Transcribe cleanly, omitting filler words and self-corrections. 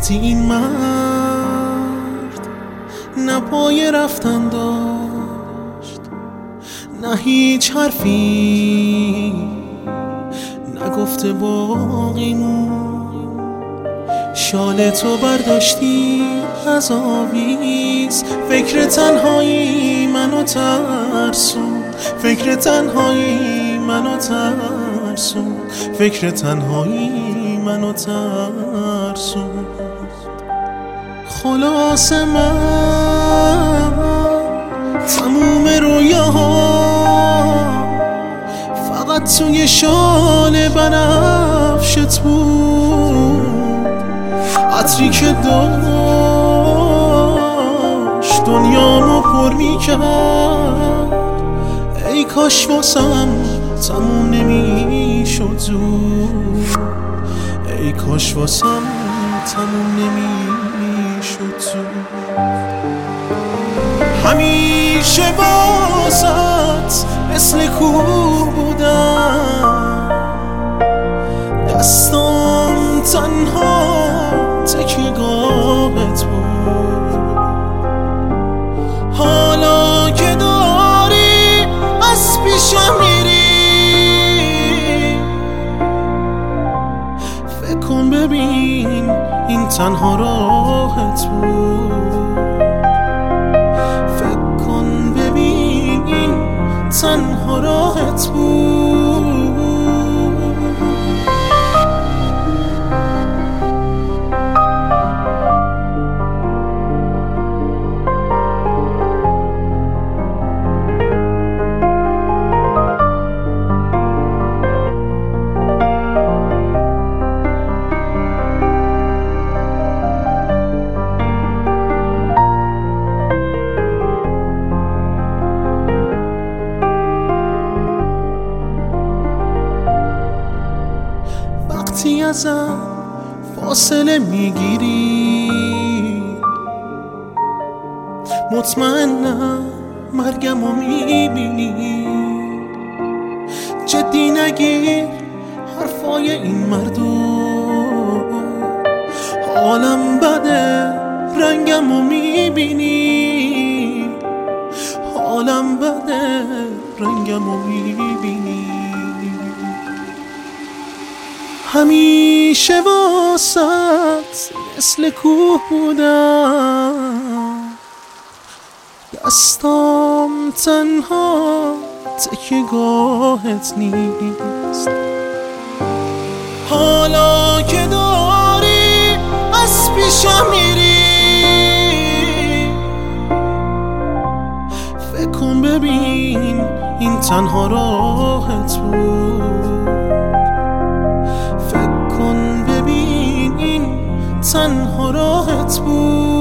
وقتی این مرد نه پای رفتن داشت نه هیچ حرفی نگفته باقی مون، شال تو برداشتی از آویز، فکر تنهایی منو ترسون، فکر تنهایی منو ترسون، فکر تنهایی منو ترسون. خلاص من تموم رویاها فقط توی شال بنفشت بود، عطری که داشت دنیامو پر میکرد، ای کاش واسم تموم نمیشد زود، ای کاش واسم تموم نمیشد زود. همیشه واسط مثل کوه بودم، دستام تنها تکیه‌گاهت بود، حالا که داری از پیشم میری، فکر کن ببین این تنها راهت بود، فکر کن ببین این تنها راهت بود. وقتی ازم فاصله میگیری مطمئنم مرگمو میبینی، جدی نگیر حرفای این مردم، حالم بده رنگمو میبینی، حالم بده رنگمو میبینی. همیشه واسط مثل کوه بودم، دستام تنها تکیه‌گاهت نیست، حالا که داری از پیشم میری، فکر کن ببین این تنها راهت بود، فکر کن ببین این تنها راهت بود.